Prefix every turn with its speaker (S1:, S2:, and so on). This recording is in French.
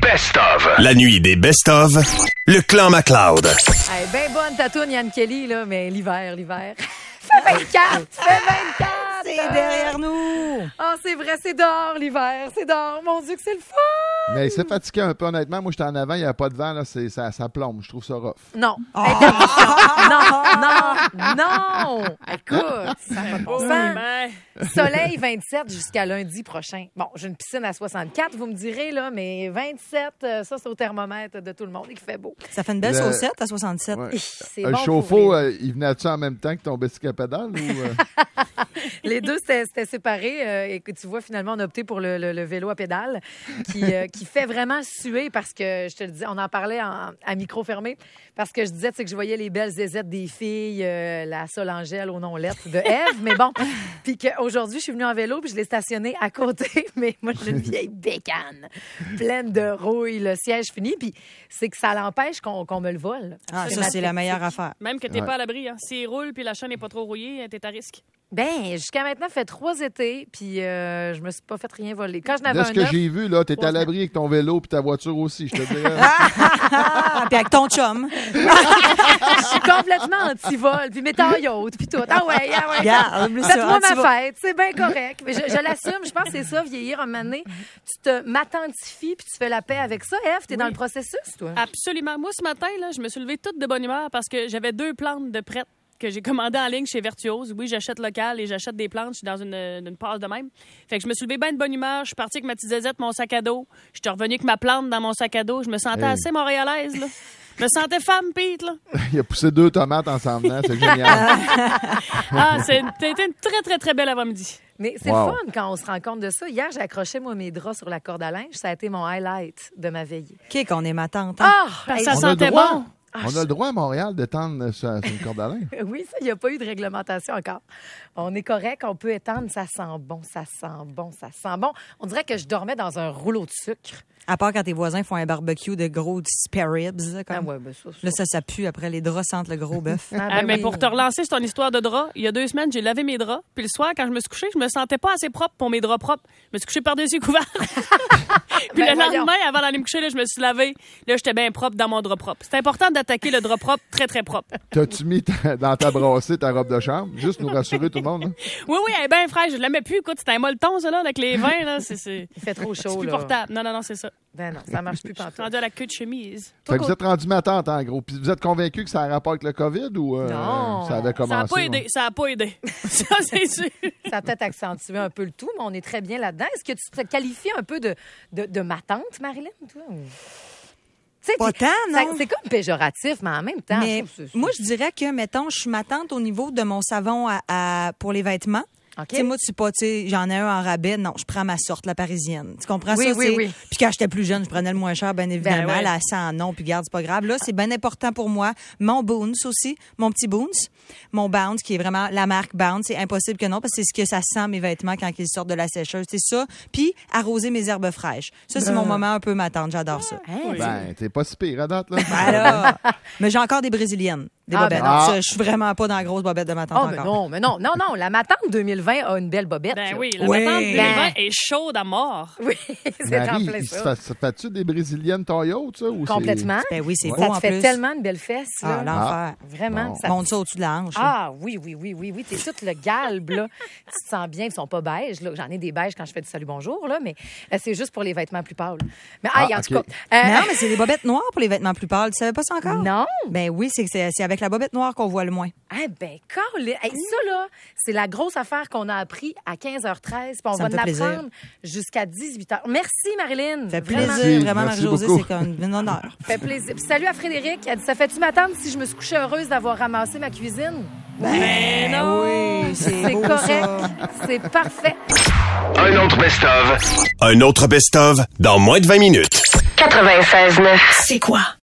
S1: best-of.
S2: La nuit des best-of, le clan McLeod.
S3: Hey, ben bonne ta toune, Yann Kelly, là, mais l'hiver. Fait 24!
S4: C'est derrière nous!
S3: Ah, c'est vrai, c'est dehors, l'hiver, c'est dehors. Mon Dieu, que c'est le fun!
S5: Mais il s'est fatigué un peu, honnêtement. Moi, j'étais en avant, il n'y a pas de vent, là, ça plombe. Je trouve ça rough.
S3: Non. Interdiction. Non. Écoute, ça va pas de bon sens. Soleil 27 jusqu'à lundi prochain. Bon, j'ai une piscine à 64, vous me direz, là, mais 27, ça, c'est au thermomètre de tout le monde et qui fait beau.
S4: Ça fait une belle saucette à 67.
S5: Ouais.
S3: C'est
S5: Le
S3: bon
S5: chauffe-eau, il venait-tu en même temps que ton bicycle à pédale?
S3: Les deux, c'était séparé. Et que tu vois, finalement, on a opté pour le vélo à pédale qui fait vraiment suer parce que, je te le dis, on en parlait à micro fermé parce que je disais que je voyais les belles zézettes des filles, la Solangelle au non-lettre de Ève, mais bon. Puis qu'aujourd'hui, je suis venue en vélo puis je l'ai stationné à côté, mais moi, j'ai une vieille bécane pleine de rouille, le siège fini, puis c'est que ça l'empêche qu'on me le vole.
S4: Ah, ça, c'est la meilleure affaire.
S6: Même que t'es pas à l'abri, hein. S'il roule puis la chaîne n'est pas trop rouillée, t'es à risque.
S3: Ben, jusqu'à maintenant, ça fait 3 étés, puis je me suis pas fait rien voler. Quand je n'avais
S5: De ce que j'ai vu, là, t'es à l'abri avec ton vélo puis ta voiture aussi, je te dirais.
S4: Puis avec ton chum.
S3: Je suis complètement anti-vol, puis mes taillotes, puis tout. Ah ouais.
S4: Regarde,
S3: faites-moi ma fête, c'est bien correct. Mais je l'assume, je pense que c'est ça, vieillir un moment donné. Tu te m'attentifis, puis tu fais la paix avec ça. Ève, t'es dans le processus, toi?
S6: Absolument. Moi, ce matin, là, je me suis levée toute de bonne humeur parce que j'avais 2 plantes de prêtes que j'ai commandées en ligne chez Vertuose. Oui, j'achète local et j'achète des plantes. Je suis dans une passe de même. Fait que je me suis levée bien de bonne humeur. Je suis partie avec ma petite zézette, mon sac à dos. Je suis revenue avec ma plante dans mon sac à dos. Je me sentais assez montréalaise, là. Je me sentais femme, Pete, là.
S5: Il a poussé 2 tomates ensemble, c'est génial.
S6: C'était une très, très, très belle avant-midi.
S3: Mais c'est le fun quand on se rend compte de ça. Hier, j'ai accroché, moi, mes draps sur la corde à linge. Ça a été mon highlight de ma veillée.
S4: Qui qu'on est ma tante, hein?
S6: Ça sentait bon.
S5: On a le droit à Montréal d'étendre sur une corde à linge.
S3: Oui, ça, il n'y a pas eu de réglementation encore. On est correct, on peut étendre, ça sent bon. On dirait que je dormais dans un rouleau de sucre.
S4: À part quand tes voisins font un barbecue de gros spare ribs. Là, ça pue après. Les draps sentent le gros bœuf.
S6: Mais pour te relancer sur ton histoire de draps, il y a 2 semaines, j'ai lavé mes draps. Puis le soir, quand je me suis couchée, je me sentais pas assez propre pour mes draps propres. Je me suis couchée par-dessus couvert. Puis le lendemain, avant d'aller me coucher, là, je me suis lavée. Là, j'étais bien propre dans mon drap propre. C'est important d'attaquer le drap propre très, très propre.
S5: T'as-tu mis dans ta brassée ta robe de chambre? Juste nous rassurer tout le monde. Hein?
S6: Oui, elle est bien fraîche. Je ne l'aimais plus. Écoute, c'était un molleton, ça, là, avec les vins. Là.
S3: Il fait trop chaud,
S6: c'est plus portable. Non, c'est ça.
S3: Ben non, ça marche plus pantoute.
S6: Je suis rendu à la queue de chemise.
S5: Fait que vous êtes rendu ma tante, en gros. Puis vous êtes convaincu que ça a un rapport avec le COVID ou
S3: non,
S5: ça avait commencé?
S6: Ça n'a pas aidé. Ça, c'est sûr.
S3: Ça a peut-être accentué un peu le tout, mais on est très bien là-dedans. Est-ce que tu te qualifies un peu de ma tante, Marilyn, toi?
S4: Pas tant, non.
S3: C'est comme péjoratif, mais en même temps...
S4: Mais moi, je dirais que, mettons, je suis ma tante au niveau de mon savon pour les vêtements. Okay. Moi, j'en ai un en rabais. Non, je prends ma sorte, la parisienne. Tu comprends ça?
S3: Oui.
S4: Puis quand j'étais plus jeune, je prenais le moins cher, bien évidemment. La 100, non, puis garde, c'est pas grave. Là, c'est bien important pour moi. Mon Boons aussi, mon petit Boons. Mon Bounce, qui est vraiment la marque Bounce. C'est impossible que non, parce que c'est ce que ça sent, mes vêtements, quand ils sortent de la sécheuse. C'est ça. Puis arroser mes herbes fraîches. Ça, c'est mon moment un peu ma tante. J'adore ça.
S5: Ben, t'es pas si pire à date, là.
S4: Ben là. Mais j'ai encore des brésiliennes. Des bobettes. Je suis vraiment pas dans la grosse bobette de ma tante encore.
S3: Mais non. La ma tante 2020 a une belle bobette.
S6: Ben oui, la ma tante 2020 est chaude à mort.
S3: Oui, c'est en plein ça.
S5: Ça fait-tu des brésiliennes taille haute, ça? Ou
S3: complètement.
S4: Ben oui, c'est beau
S3: ça
S4: en
S3: te fait
S4: plus.
S3: tellement une belle fesse, là.
S4: L'enfer.
S3: Vraiment.
S4: Bon. Monte ça au-dessus de la hanche.
S3: Oui. T'es toute le galbe, là. Tu te sens bien. Ils sont pas beiges, là. J'en ai des beiges quand je fais du salut bonjour, là, mais c'est juste pour les vêtements plus pâles. Mais en tout cas.
S4: Non, mais c'est des bobettes noires pour les vêtements plus pâles. Tu savais pas ça encore?
S3: Non.
S4: Ben oui, c'est avec la bobette noire qu'on voit le moins.
S3: Ah ben, Carl, ça, là, c'est la grosse affaire qu'on a appris à 15h13. Puis on va l'apprendre jusqu'à 18h. Merci, Marilyn.
S4: Ça fait plaisir. Vraiment, Marie-Josée, c'est comme un honneur.
S3: Ça fait plaisir. Puis salut à Frédéric. Elle dit, ça fait-tu m'attendre si je me suis couchée heureuse d'avoir ramassé ma cuisine?
S4: Ben non. Oui, c'est
S3: correct. C'est parfait.
S1: Un autre best-of.
S2: Un autre best-of dans moins de 20 minutes.
S1: 96.9.
S7: C'est quoi?